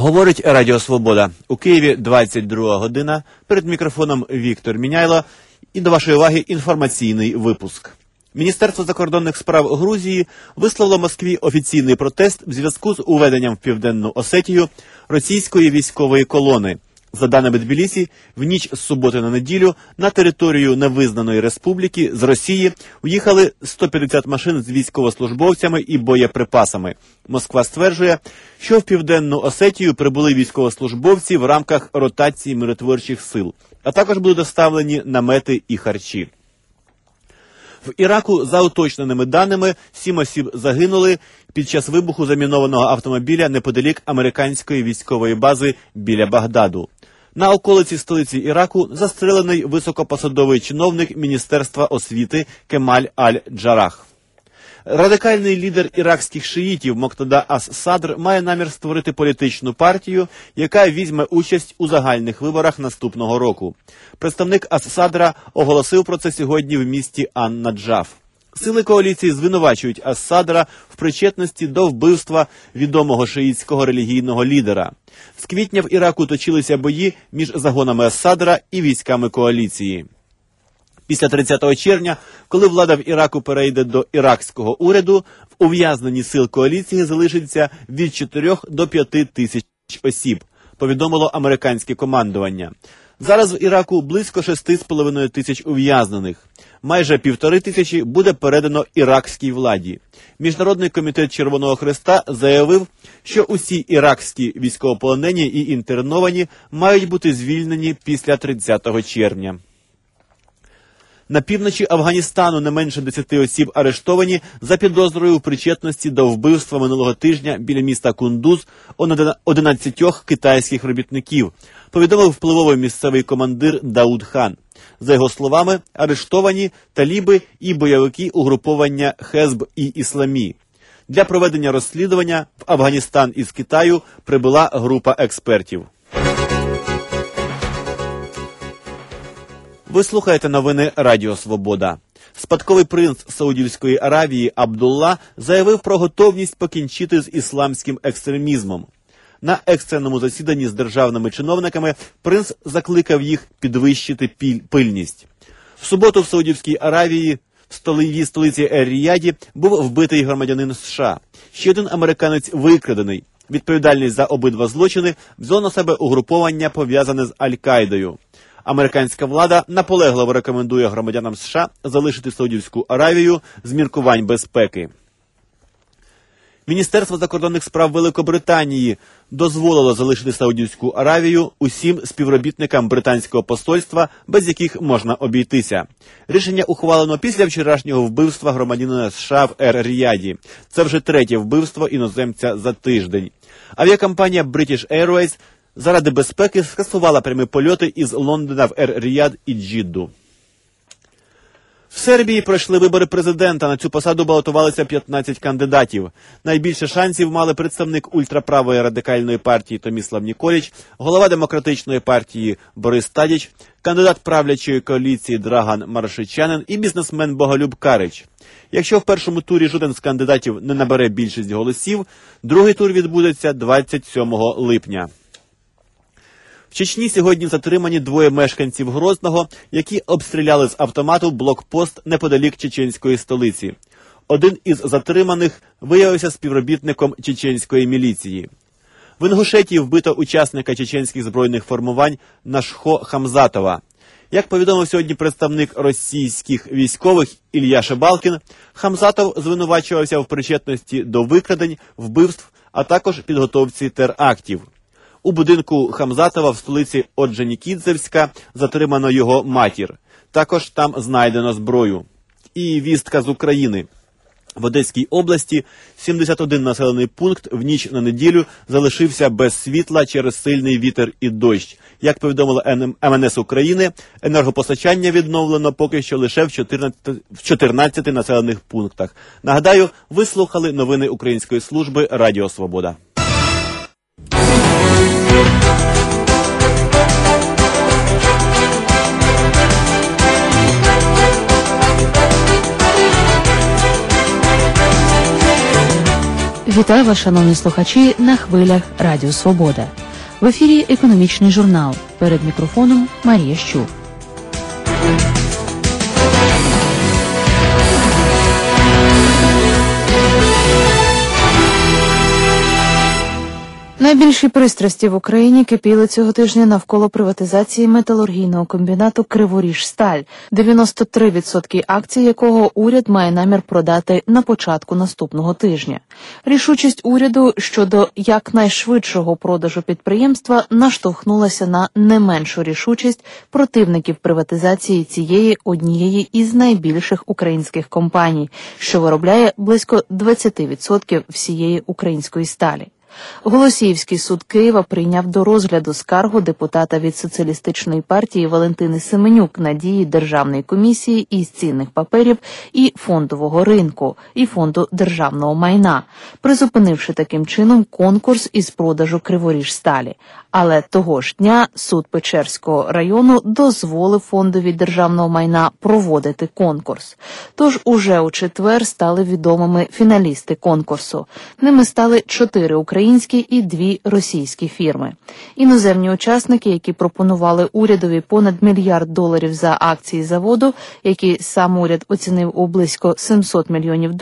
Говорить Радіо Свобода. У Києві 22 година. Перед мікрофоном Віктор Міняйло. І до вашої уваги інформаційний випуск. Міністерство закордонних справ Грузії висловило Москві офіційний протест в зв'язку з уведенням в Південну Осетію російської військової колони. За даними Тбілісі, в ніч з суботи на неділю на територію невизнаної республіки з Росії уїхали 150 машин з військовослужбовцями і боєприпасами. Москва стверджує, що в Південну Осетію прибули військовослужбовці в рамках ротації миротворчих сил, а також були доставлені намети і харчі. В Іраку, за уточненими даними, 7 осіб загинули під час вибуху замінованого автомобіля неподалік американської військової бази біля Багдаду. На околиці столиці Іраку застрелений високопосадовий чиновник Міністерства освіти Кемаль Аль-Джарах. Радикальний лідер іракських шиїтів Моктада ас-Садр має намір створити політичну партію, яка візьме участь у загальних виборах наступного року. Представник ас-Садра оголосив про це сьогодні в місті Ан-Наджаф. Сили коаліції звинувачують ас-Садра в причетності до вбивства відомого шиїтського релігійного лідера. З квітня в Іраку точилися бої між загонами ас-Садра і військами коаліції. Після 30 червня, коли влада в Іраку перейде до іракського уряду, в ув'язненні сил коаліції залишиться від 4 до 5 тисяч осіб, повідомило американське командування. Зараз в Іраку близько 6,5 тисяч ув'язнених. Майже 1,5 тисячі буде передано іракській владі. Міжнародний комітет Червоного Хреста заявив, що усі іракські військовополонені і інтерновані мають бути звільнені після 30 червня. На півночі Афганістану не менше 10 осіб арештовані за підозрою в причетності до вбивства минулого тижня біля міста Кундуз 11 китайських робітників, повідомив впливовий місцевий командир Дауд Хан. За його словами, арештовані таліби і бойовики угруповання Хезб і Ісламі. Для проведення розслідування в Афганістан із Китаю прибула група експертів. Ви слухаєте новини Радіо Свобода. Спадковий принц Саудівської Аравії Абдулла заявив про готовність покінчити з ісламським екстремізмом. На екстреному засіданні з державними чиновниками принц закликав їх підвищити пильність. В суботу в Саудівській Аравії, в столиці Ер-Ріяді, був вбитий громадянин США. Ще один американець викрадений. Відповідальність за обидва злочини взяло на себе угруповання, пов'язане з Аль-Каїдою. Американська влада наполегливо рекомендує громадянам США залишити Саудівську Аравію з міркувань безпеки. Міністерство закордонних справ Великобританії дозволило залишити Саудівську Аравію усім співробітникам британського посольства, без яких можна обійтися. Рішення ухвалено після вчорашнього вбивства громадянина США в Ер-Ріяді. Це вже третє вбивство іноземця за тиждень. Авіакомпанія British Airways заради безпеки скасувала прямі польоти із Лондона в Ер-Ріяд і Джидду. В Сербії пройшли вибори президента. На цю посаду балотувалися 15 кандидатів. Найбільше шансів мали представник ультраправої радикальної партії Томіслав Ніколіч, голова демократичної партії Борис Тадіч, кандидат правлячої коаліції Драган Маршичанин і бізнесмен Боголюб Карич. Якщо в першому турі жоден з кандидатів не набере більшість голосів, другий тур відбудеться 27 липня. В Чечні сьогодні затримані 2 мешканців Грозного, які обстріляли з автомату блокпост неподалік чеченської столиці. Один із затриманих виявився співробітником чеченської міліції. В Інгушетії вбито учасника чеченських збройних формувань Нашхо Хамзатова. Як повідомив сьогодні представник російських військових Ілля Шебалкін, Хамзатов звинувачувався в причетності до викрадень, вбивств, а також підготовці терактів. У будинку Хамзатова в столиці Орджонікідзевська затримано його матір. Також там знайдено зброю. І вістка з України. В Одеській області 71 населений пункт в ніч на неділю залишився без світла через сильний вітер і дощ. Як повідомило МНС України, енергопостачання відновлено поки що лише в 14 населених пунктах. Нагадаю, ви слухали новини Української служби Радіо Свобода. Вітаю вас, шановні слухачі, на хвилях Радіо Свобода. В ефірі «Економічний журнал». Перед мікрофоном Марія Щур. Найбільші пристрасті в Україні кипіли цього тижня навколо приватизації металургійного комбінату «Криворіжсталь», 93% акцій якого уряд має намір продати на початку наступного тижня. Рішучість уряду щодо якнайшвидшого продажу підприємства наштовхнулася на не меншу рішучість противників приватизації цієї однієї із найбільших українських компаній, що виробляє близько 20% всієї української сталі. Голосіївський суд Києва прийняв до розгляду скаргу депутата від Соціалістичної партії Валентини Семенюк на дії Державної комісії із цінних паперів і фондового ринку, і Фонду державного майна, призупинивши таким чином конкурс із продажу Криворіжсталі. Але того ж дня суд Печерського району дозволив Фондові державного майна проводити конкурс. Тож уже у четвер стали відомими фіналісти конкурсу. Ними стали 4 українські і 2 російські фірми. Іноземні учасники, які пропонували урядові понад $1 мільярд за акції заводу, які сам уряд оцінив у близько $700 мільйонів,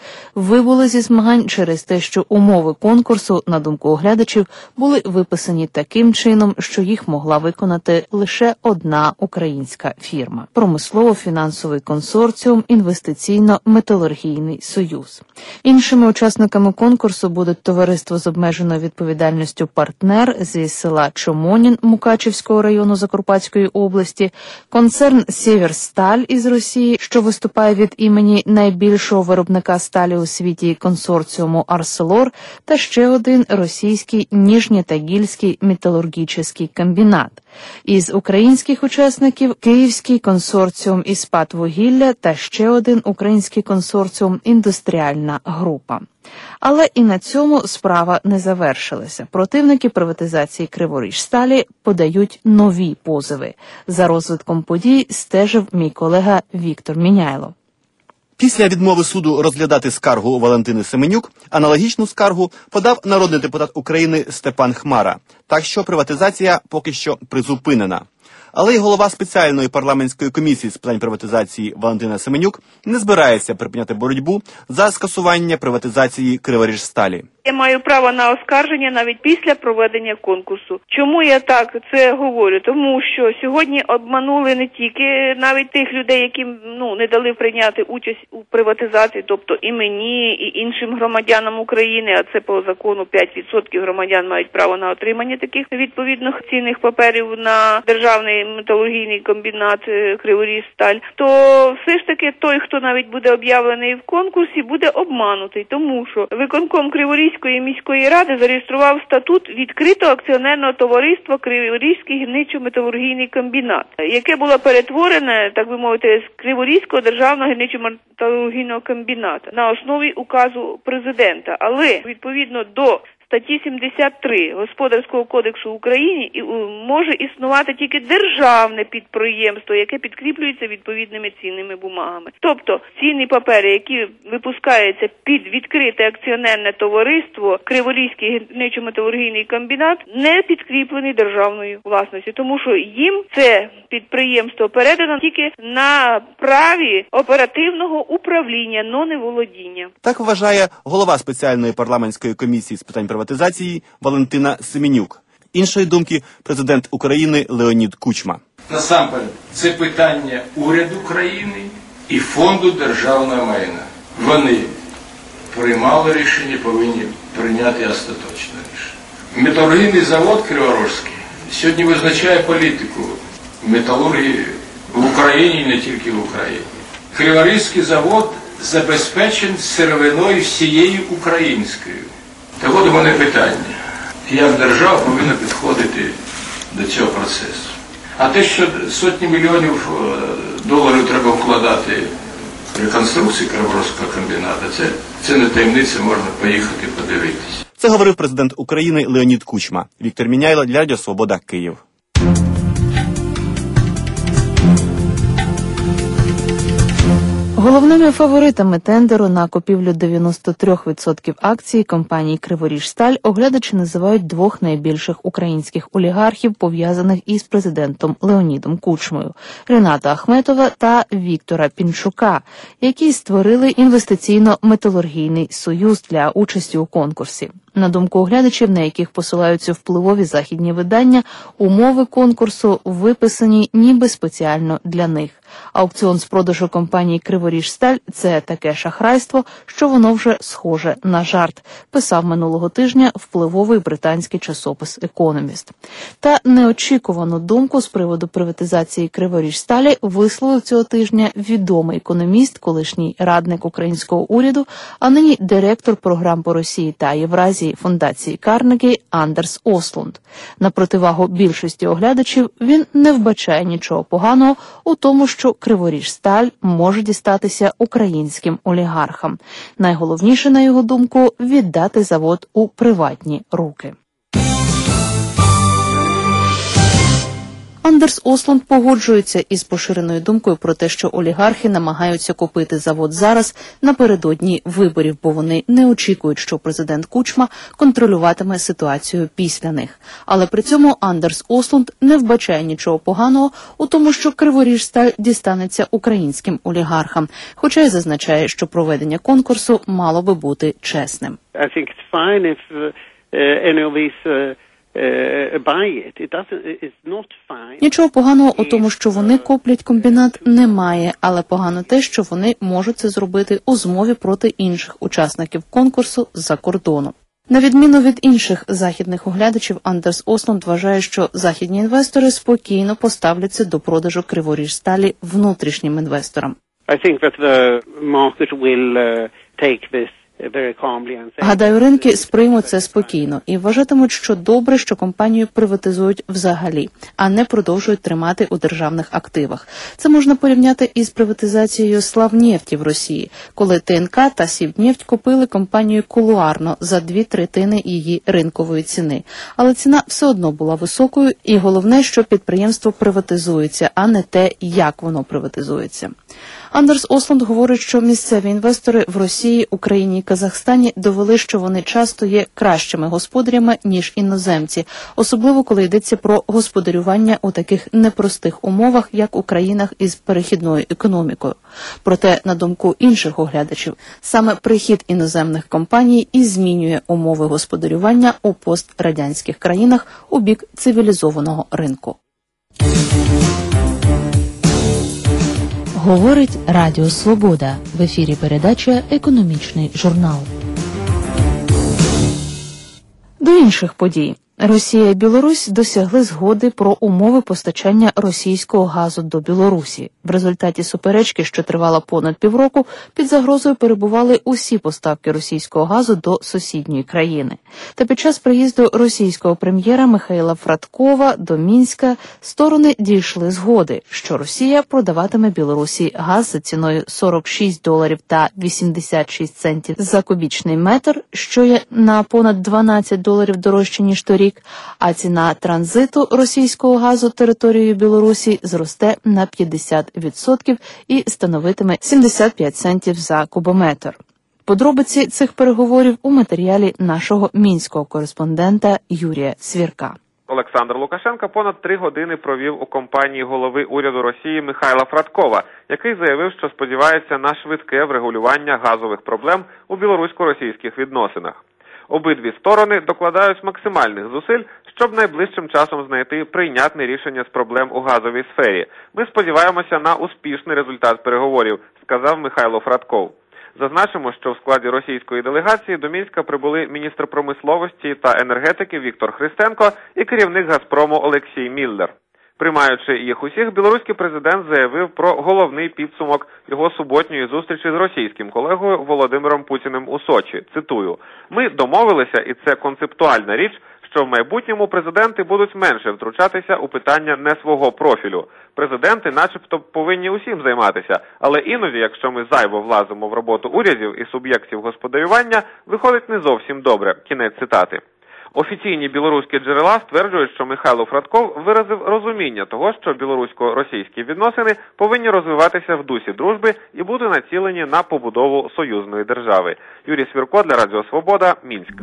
вибули зі змагань через те, що умови конкурсу, на думку оглядачів, були виписані таким чином, що їх могла виконати лише одна українська фірма – Промислово-фінансовий консорціум «Інвестиційно-металургійний союз». Іншими учасниками конкурсу будуть товариство з обмеженою відповідальністю «Партнер» зі села Чомонін Мукачівського району Закарпатської області, концерн «Сєвєрсталь» із Росії, що виступає від імені найбільшого виробника сталі у світі консорціуму «Арселор», та ще один російський Ніжнєтагільський металургічний комбінат. Із українських учасників – Київський консорціум «Іспатвугілля» та ще один український консорціум «Індустріальна група». Але і на цьому справа не завершилася. Противники приватизації Криворіжсталі подають нові позови. За розвитком подій стежив мій колега Віктор Міняйло. Після відмови суду розглядати скаргу Валентини Семенюк, аналогічну скаргу подав народний депутат України Степан Хмара. Так що приватизація поки що призупинена. Але й голова спеціальної парламентської комісії з питань приватизації Валентина Семенюк не збирається припиняти боротьбу за скасування приватизації Криворіжсталі. Я маю право на оскарження навіть після проведення конкурсу. Чому я так це говорю? Тому що сьогодні обманули не тільки навіть тих людей, яким не дали прийняти участь у приватизації, тобто і мені, і іншим громадянам України, а це по закону 5% громадян мають право на отримання таких відповідних цінних паперів на державний металургійний комбінат Криворіжсталь, то все ж таки той, хто навіть буде об'явлений в конкурсі, буде обманутий, тому що виконком Криворізької міської ради зареєстрував статут відкритого акціонерного товариства Криворізький гірничо-металургійний комбінат, яке було перетворене, так би мовити, з Криворізького державного гірничо-металургійного комбінату на основі указу президента. Але відповідно до статті 73 Господарського кодексу України може існувати тільки державне підприємство, яке підкріплюється відповідними цінними бумагами. Тобто цінні папери, які випускаються під відкрите акціонерне товариство Криворізький гірничо-металургійний комбінат, не підкріплені державною власністю, тому що їм це підприємство передано тільки на праві оперативного управління, но не володіння. Так вважає голова спеціальної парламентської комісії з питань приватизації Валентина Семенюк. Іншої думки президент України Леонід Кучма. Насамперед, це питання уряду країни і Фонду державного майна. Вони приймали рішення, повинні прийняти остаточне рішення. Металургійний завод Криворізький сьогодні визначає політику металургії в Україні і не тільки в Україні. Криворізький завод забезпечений сировиною всією українською. Так от у мене питання, як держава повинна підходити до цього процесу. А те, що сотні мільйонів доларів треба вкладати в реконструкцію Криворізького комбінату, це не таємниця, можна поїхати подивитися. Це говорив президент України Леонід Кучма. Віктор Міняйло для Радіо Свобода, Київ. Головними фаворитами тендеру на купівлю 93% акцій компанії «Криворіжсталь» оглядачі називають двох найбільших українських олігархів, пов'язаних із президентом Леонідом Кучмою – Рената Ахметова та Віктора Пінчука, які створили інвестиційно-металургійний союз для участі у конкурсі. На думку оглядачів, на яких посилаються впливові західні видання, умови конкурсу виписані ніби спеціально для них. Аукціон з продажу компанії «Криворіжсталь» – це таке шахрайство, що воно вже схоже на жарт, писав минулого тижня впливовий британський часопис «Економіст». Та неочікувану думку з приводу приватизації «Криворіжсталі» висловив цього тижня відомий економіст, колишній радник українського уряду, а нині директор програм по Росії та Євразії фундації Карнегі Андерс Ослунд. На противагу більшості оглядачів він не вбачає нічого поганого у тому, що «Криворіжсталь» може дістатися українським олігархам. Найголовніше, на його думку, віддати завод у приватні руки. Андерс Ослунд погоджується із поширеною думкою про те, що олігархи намагаються купити завод зараз, напередодні виборів, бо вони не очікують, що президент Кучма контролюватиме ситуацію після них. Але при цьому Андерс Ослунд не вбачає нічого поганого у тому, що «Криворіжсталь» дістанеться українським олігархам, хоча й зазначає, що проведення конкурсу мало би бути чесним. Нічого поганого у тому, що вони куплять комбінат, немає, але погано те, що вони можуть це зробити у змові проти інших учасників конкурсу з-за кордону. На відміну від інших західних оглядачів, Андерс Ослунд вважає, що західні інвестори спокійно поставляться до продажу «Криворіжсталі» внутрішнім інвесторам. Гадаю, ринки сприймуть це спокійно і вважатимуть, що добре, що компанію приватизують взагалі, а не продовжують тримати у державних активах. Це можна порівняти із приватизацією Славнефті в Росії, коли ТНК та Сібнефть купили компанію кулуарно за 2/3 її ринкової ціни. Але ціна все одно була високою, і головне, що підприємство приватизується, а не те, як воно приватизується. Андерс Ослунд говорить, що місцеві інвестори в Росії, Україні і Казахстані довели, що вони часто є кращими господарями, ніж іноземці, особливо коли йдеться про господарювання у таких непростих умовах, як у країнах із перехідною економікою. Проте, на думку інших оглядачів, саме прихід іноземних компаній і змінює умови господарювання у пострадянських країнах у бік цивілізованого ринку. Говорить Радіо Свобода. В ефірі передача «Економічний журнал». До інших подій. Росія і Білорусь досягли згоди про умови постачання російського газу до Білорусі. В результаті суперечки, що тривала понад півроку, під загрозою перебували усі поставки російського газу до сусідньої країни. Та під час приїзду російського прем'єра Михайла Фрадкова до Мінська сторони дійшли згоди, що Росія продаватиме Білорусі газ за ціною $46 та 86 центів за кубічний метр, що є на понад $12 дорожче, ніж торік, а ціна транзиту російського газу територією Білорусі зросте на 50% і становитиме 75 центів за кубометр. Подробиці цих переговорів у матеріалі нашого мінського кореспондента Юрія Свірка. Олександр Лукашенко понад 3 години провів у компанії голови уряду Росії Михайла Фрадкова, який заявив, що сподівається на швидке врегулювання газових проблем у білорусько-російських відносинах. Обидві сторони докладають максимальних зусиль, щоб найближчим часом знайти прийнятне рішення з проблем у газовій сфері. Ми сподіваємося на успішний результат переговорів, сказав Михайло Фрадков. Зазначимо, що в складі російської делегації до Мінська прибули міністр промисловості та енергетики Віктор Христенко і керівник «Газпрому» Олексій Міллер. Приймаючи їх усіх, білоруський президент заявив про головний підсумок його суботньої зустрічі з російським колегою Володимиром Путіним у Сочі. Цитую: «Ми домовилися, і це концептуальна річ, що в майбутньому президенти будуть менше втручатися у питання не свого профілю. Президенти начебто повинні усім займатися, але іноді, якщо ми зайво влазимо в роботу урядів і суб'єктів господарювання, виходить не зовсім добре». Кінець цитати. Офіційні білоруські джерела стверджують, що Михайло Фрадков виразив розуміння того, що білорусько-російські відносини повинні розвиватися в дусі дружби і бути націлені на побудову союзної держави. Юрій Свірко для Радіо Свобода, Мінськ.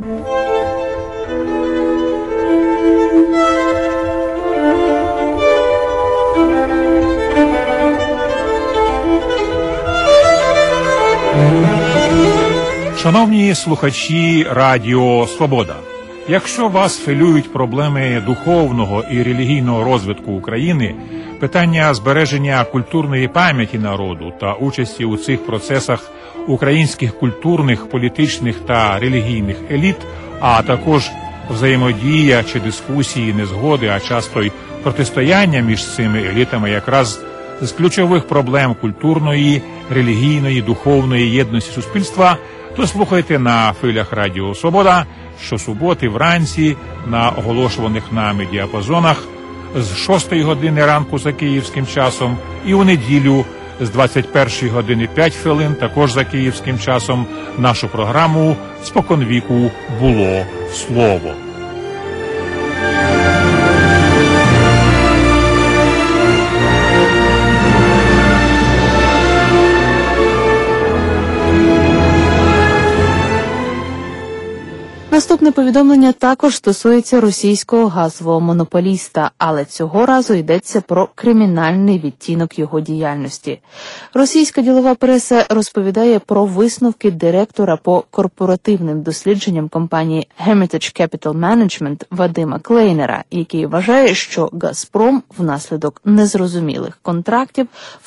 Шановні слухачі Радіо Свобода, якщо вас хвилюють проблеми духовного і релігійного розвитку України, питання збереження культурної пам'яті народу та участі у цих процесах українських культурних, політичних та релігійних еліт, а також взаємодія чи дискусії, незгоди, а часто й протистояння між цими елітами якраз з ключових проблем культурної, релігійної, духовної єдності суспільства, то слухайте на хвилях Радіо Свобода щосуботи вранці на оголошуваних нами діапазонах з 6 години ранку за київським часом і у неділю з 21 години 5 хвилин також за київським часом нашу програму «Споконвіку було слово». Наступне повідомлення також стосується російського газового монополіста, але цього разу йдеться про кримінальний відтінок його діяльності. Російська ділова преса розповідає про висновки директора по корпоративним дослідженням компанії Hermitage Capital Management Вадима Клейнера, який вважає, що «Газпром» внаслідок незрозумілих контрактів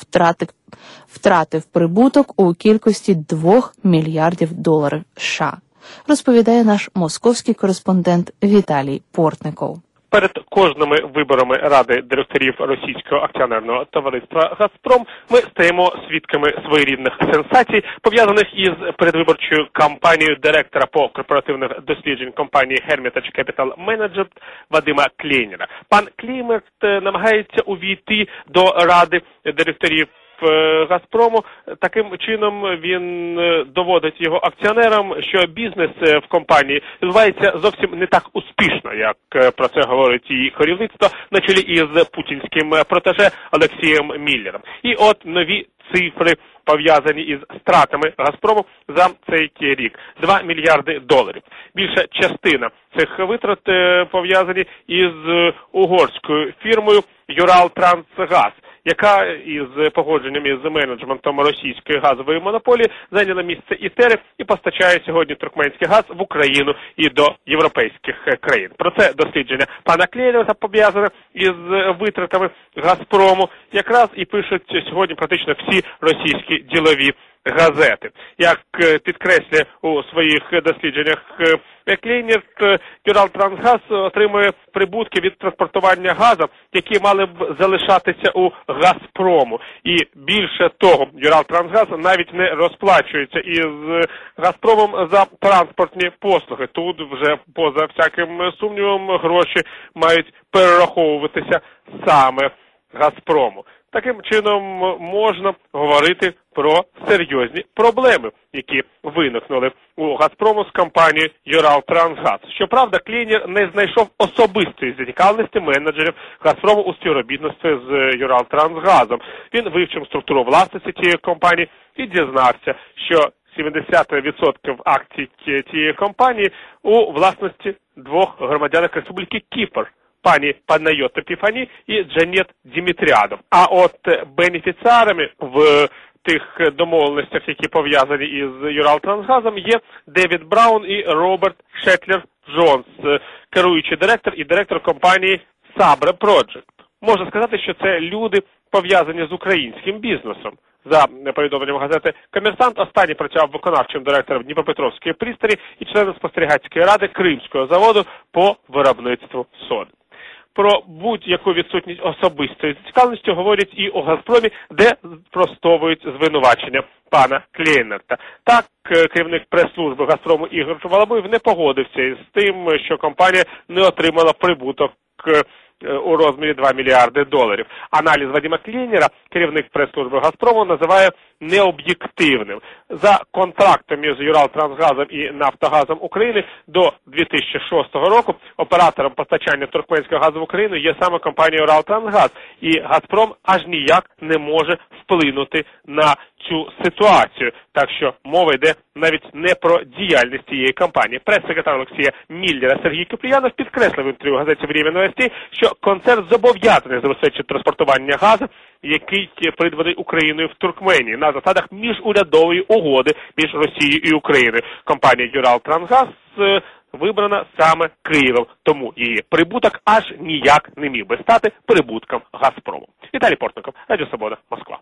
втратив прибуток у кількості $2 мільярдів США. Розповідає наш московський кореспондент Віталій Портников. Перед кожними виборами Ради директорів російського акціонерного товариства «Газпром» ми стаємо свідками своєрідних сенсацій, пов'язаних із передвиборчою кампанією директора по корпоративних досліджень компанії Hermitage Capital Management Вадима Клейнера. Пан Клейнер намагається увійти до Ради директорів «Газпрому». Таким чином він доводить його акціонерам, що бізнес в компанії відбувається зовсім не так успішно, як про це говорить її керівництво на чолі із путінським протеже Олексієм Міллером. І от нові цифри, пов'язані із стратами «Газпрому» за цей рік. $2 мільярди. Більша частина цих витрат пов'язані із угорською фірмою «Юралтрансгаз», яка із погодженням із менеджментом російської газової монополії зайняла місце ІТЕРи і постачає сьогодні туркменський газ в Україну і до європейських країн. Про це дослідження пана Клейнера пов'язане із витратами «Газпрому» якраз і пишуть сьогодні практично всі російські ділові газети. Як підкреслює у своїх дослідженнях Клейнер, Юралтрансгаз отримує прибутки від транспортування газу, які мали б залишатися у «Газпрому». І більше того, Юралтрансгаз навіть не розплачується із «Газпромом» за транспортні послуги. Тут вже поза всяким сумнівом гроші мають перераховуватися саме «Газпрому». Таким чином можна говорити про серйозні проблеми, які виникнули у «Газпрому» з компанією «Юралтрансгаз». Щоправда, Клейнер не знайшов особистої зацікавленості менеджерів «Газпрому» у співробітництві з «Юралтрансгазом». Він вивчив структуру власності цієї компанії і дізнався, що 70% акцій цієї компанії у власності двох громадянок Республіки Кіпр, пані Панайот Епіфані і Джанет Дімітріадов. А от бенефіціарами в тих домовленостях, які пов'язані із Юралтрансгазом, є Девід Браун і Роберт Шетлер-Джонс, керуючий директор і директор компанії Sabre Project. Можна сказати, що це люди, пов'язані з українським бізнесом. За повідомленням газети «Комерсант», останній працював виконавчим директором Дніпропетровської пристрої і членом спостерігацької ради Кримського заводу по виробництву соди. Про будь-яку відсутність особистої зацікавленості говорять і у «Газпромі», де спростовують звинувачення пана Клейнера. Так, керівник прес-служби «Газпрому» Ігор Волобуєв не погодився із тим, що компанія не отримала прибуток у розмірі $2 мільярди. Аналіз Вадима Клейнера, керівник прес-служби «Газпрому», називає необ'єктивним. За контрактом між Юралтрансгазом і Нафтогазом України до 2006 року оператором постачання туркменського газу в Україну є саме компанія Юралтрансгаз. І Газпром аж ніяк не може вплинути на цю ситуацію. Так що мова йде навіть не про діяльність цієї компанії. Прес-секретар Олексія Міллера Сергій Купріянов підкреслив в інтерв'ю газеті «Время новостей», що концерн зобов'язаний забезпечити транспортування газу, який придбаний Україною в Туркменії, на засадах міжурядової угоди між Росією і Україною. Компанія Юралтрансгаз вибрана саме Києвом, тому її прибуток аж ніяк не міг би стати прибутком Газпрому. Віталій Портников, Радіо Свобода, Москва.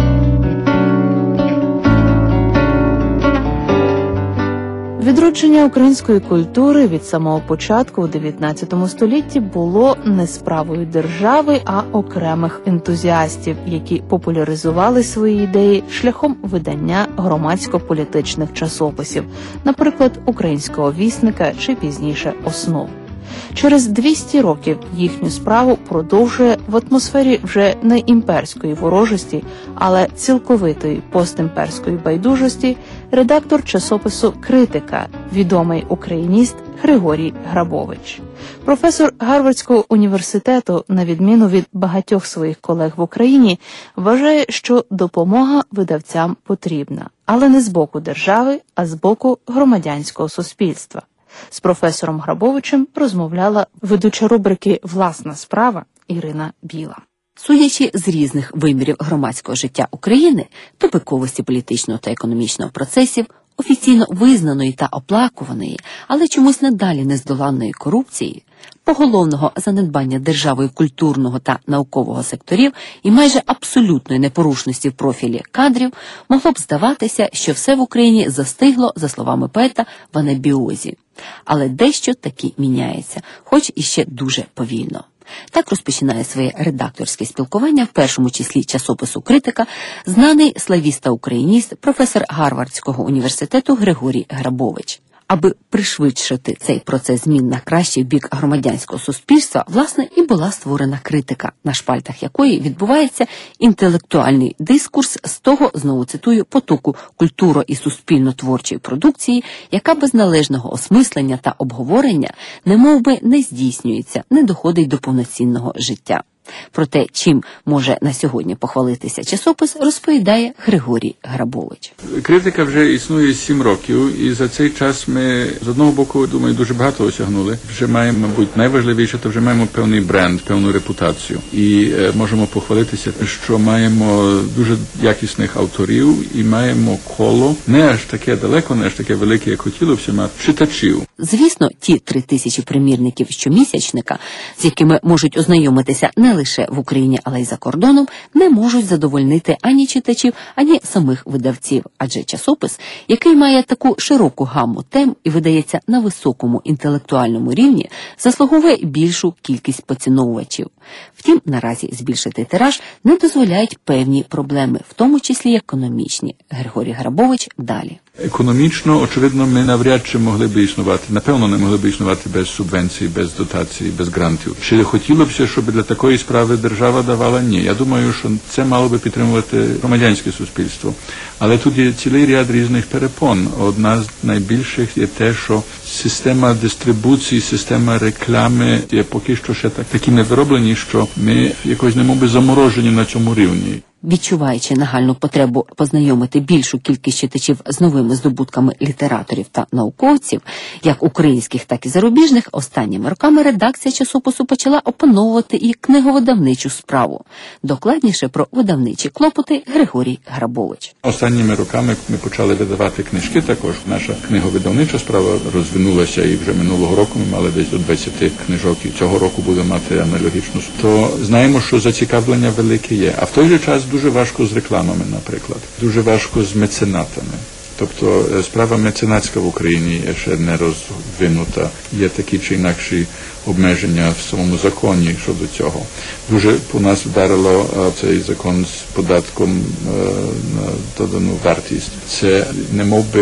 Відродження української культури від самого початку у 19 столітті було не справою держави, а окремих ентузіастів, які популяризували свої ідеї шляхом видання громадсько-політичних часописів, наприклад, «Українського вісника» чи пізніше «Основ». Через 200 років їхню справу продовжує в атмосфері вже не імперської ворожості, але цілковитої постімперської байдужості редактор часопису «Критика», відомий україніст Григорій Грабович. Професор Гарвардського університету, на відміну від багатьох своїх колег в Україні, вважає, що допомога видавцям потрібна, але не з боку держави, а з боку громадянського суспільства. З професором Грабовичем розмовляла ведуча рубрики «Власна справа» Ірина Біла. Судячи з різних вимірів громадського життя України, тупиковості політичного та економічного процесів, офіційно визнаної та оплакуваної, але чомусь надалі нездоланної корупції, поголовного занедбання державою культурного та наукового секторів і майже абсолютної непорушності в профілі кадрів, могло б здаватися, що все в Україні застигло, за словами поета, в анабіозі. Але дещо таки міняється, хоч і ще дуже повільно. Так розпочинає своє редакторське спілкування, в першому числі часопису «Критика», знаний славіст та україніст, професор Гарвардського університету Григорій Грабович. Аби пришвидшити цей процес змін на краще в бік громадянського суспільства, власне, і була створена «Критика», на шпальтах якої відбувається інтелектуальний дискурс з того, знову цитую, потоку культуро- і суспільно-творчої продукції, яка без належного осмислення та обговорення немовби не здійснюється, не доходить до повноцінного життя. Про те, чим може на сьогодні похвалитися часопис, розповідає Григорій Грабович. «Критика» вже існує 7 років, і за цей час ми, з одного боку, думаю, дуже багато осягнули. Вже маємо, мабуть, найважливіше, то вже маємо певний бренд, певну репутацію. І можемо похвалитися, що маємо дуже якісних авторів і маємо коло, не аж таке далеко, не аж таке велике, як хотілося б, читачів. Звісно, ті 3000 примірників щомісячника, з якими можуть ознайомитися не лише в Україні, але й за кордоном, не можуть задовольнити ані читачів, ані самих видавців. Адже часопис, який має таку широку гамму тем і видається на високому інтелектуальному рівні, заслуговує більшу кількість поціновувачів. Втім, наразі збільшити тираж не дозволяють певні проблеми, в тому числі економічні. Григорій Грабович далі. Економічно, очевидно, ми навряд чи могли б існувати, напевно, не могли б існувати без субвенцій, без дотацій, без грантів. Чи хотілося б, щоб для такої справи держава давала? Ні. Я думаю, що це мало би підтримувати громадянське суспільство. Але тут є цілий ряд різних перепон. Одна з найбільших є те, що система дистрибуції, система реклами є поки що ще такі не вироблені, що ми якось немоби заморожені на цьому рівні. Відчуваючи нагальну потребу познайомити більшу кількість читачів з новими здобутками літераторів та науковців, як українських, так і зарубіжних, останніми роками редакція часопису почала опановувати і книговидавничу справу. Докладніше про видавничі клопоти Григорій Грабович. Останніми роками ми почали видавати книжки також. Наша книговидавнича справа розвинулася, і вже минулого року ми мали десь до 20 книжок, і цього року будемо мати аналогічну. То знаємо, що зацікавлення велике є. А в той же час дуже важко з рекламами, наприклад. Дуже важко з меценатами. Тобто справа меценатська в Україні є ще не розвинута. Є такі чи інакші обмеження в самому законі щодо цього. Дуже по нас вдарило цей закон з податком на додану вартість. Це немовби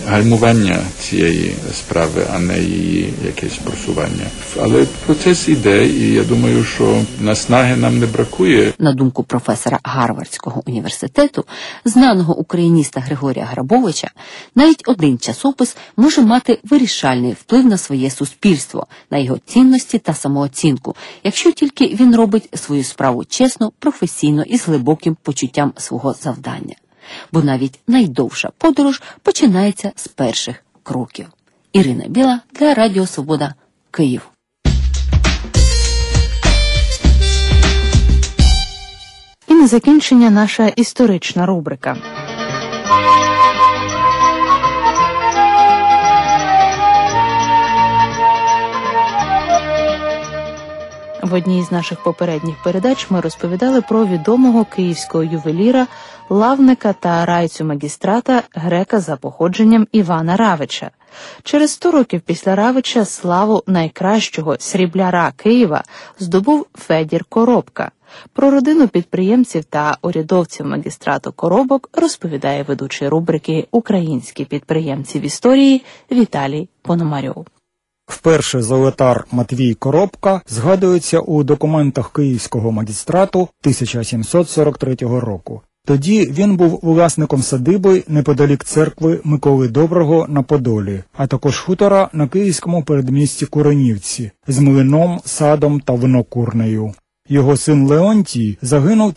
гальмування цієї справи, а не її якесь просування. Але процес іде, і я думаю, що наснаги нам не бракує. На думку професора Гарвардського університету, знаного україніста Григорія Грабовича, навіть один часопис може мати вирішальний вплив на своє суспільство, на його цінності та самооцінку, якщо тільки він робить свою справу чесно, професійно і з глибоким почуттям свого завдання. Бо навіть найдовша подорож починається з перших кроків. Ірина Біла для Радіо Свобода, Київ. І на закінчення наша історична рубрика. В одній з наших попередніх передач ми розповідали про відомого київського ювеліра, лавника та райцю магістрата, грека за походженням Івана Равича. Через 100 років після Равича славу найкращого срібляра Києва здобув Федір Коробка. Про родину підприємців та урядовців магістрату Коробок розповідає ведучий рубрики «Українські підприємці в історії» Віталій Пономарьов. Вперше золотар Матвій Коробка згадується у документах Київського магістрату 1743 року. Тоді він був власником садиби неподалік церкви Миколи Доброго на Подолі, а також хутора на київському передмісті Куренівці з млином, садом та винокурнею. Його син Леонтій загинув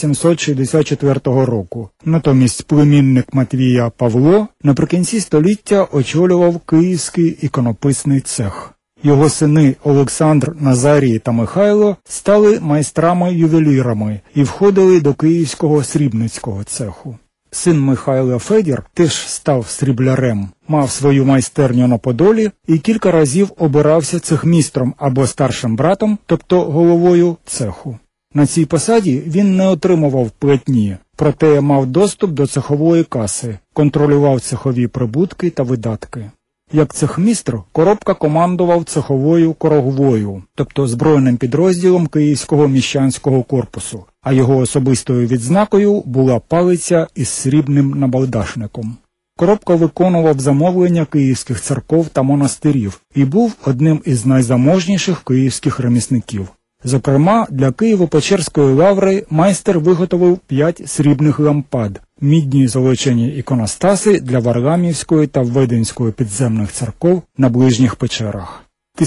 1764 року. Натомість племінник Матвія Павло наприкінці століття очолював київський іконописний цех. Його сини Олександр, Назарій та Михайло стали майстрами-ювелірами і входили до київського срібницького цеху. Син Михайла Федір теж став сріблярем, мав свою майстерню на Подолі і кілька разів обирався цехмістром або старшим братом, тобто головою цеху. На цій посаді він не отримував платні, проте мав доступ до цехової каси, контролював цехові прибутки та видатки. Як цехмістр, Коробка командував цеховою корогвою, тобто збройним підрозділом Київського міщанського корпусу, а його особистою відзнакою була палиця із срібним набалдашником. Коробка виконував замовлення київських церков та монастирів і був одним із найзаможніших київських ремісників. Зокрема, для Києво-Печерської лаври майстер виготовив 5 срібних лампад, мідні золочені іконостаси для Варламівської та Веденської підземних церков на ближніх Печерах.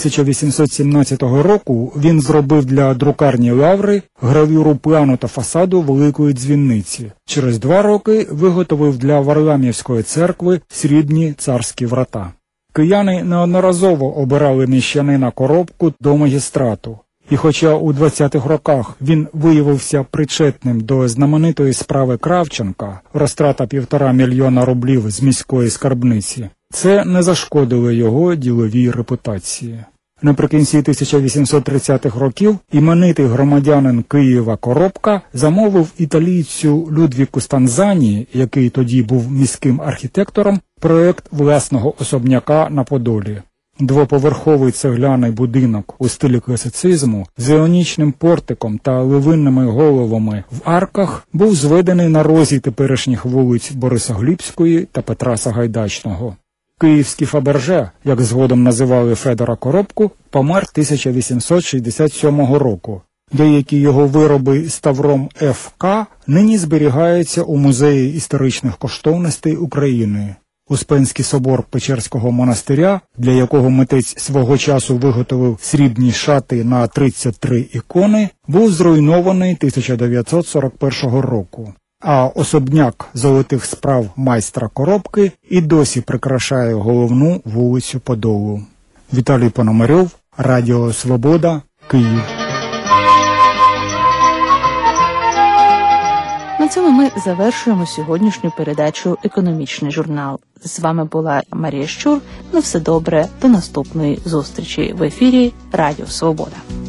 1817 року він зробив для друкарні лаври гравюру плану та фасаду Великої дзвіниці. Через 2 роки виготовив для Варламівської церкви срібні царські врата. Кияни неодноразово обирали міщанина Коробку до магістрату. І хоча у 20-х роках він виявився причетним до знаменитої справи Кравченка, розтрата 1,5 мільйона рублів з міської скарбниці, це не зашкодило його діловій репутації. Наприкінці 1830-х років іменитий громадянин Києва Коробка замовив італійцю Людвіку Станзані, який тоді був міським архітектором, проєкт власного особняка на Подолі. Двоповерховий цегляний будинок у стилі класицизму з іонічним портиком та ливинними головами в арках був зведений на розі теперішніх вулиць Борисоглібської та Петра Сагайдачного. Київський Фаберже, як згодом називали Федора Коробку, помер 1867 року. Деякі його вироби з тавром ФК нині зберігаються у Музеї історичних коштовностей України. Успенський собор Печерського монастиря, для якого митець свого часу виготовив срібні шати на 33 ікони, був зруйнований 1941 року. А особняк золотих справ майстра Коробки і досі прикрашає головну вулицю Подолу. Віталій Пономарьов, Радіо Свобода, Київ. На цьому ми завершуємо сьогоднішню передачу «Економічний журнал». З вами була Марія Щур. На все добре. До наступної зустрічі в ефірі Радіо Свобода.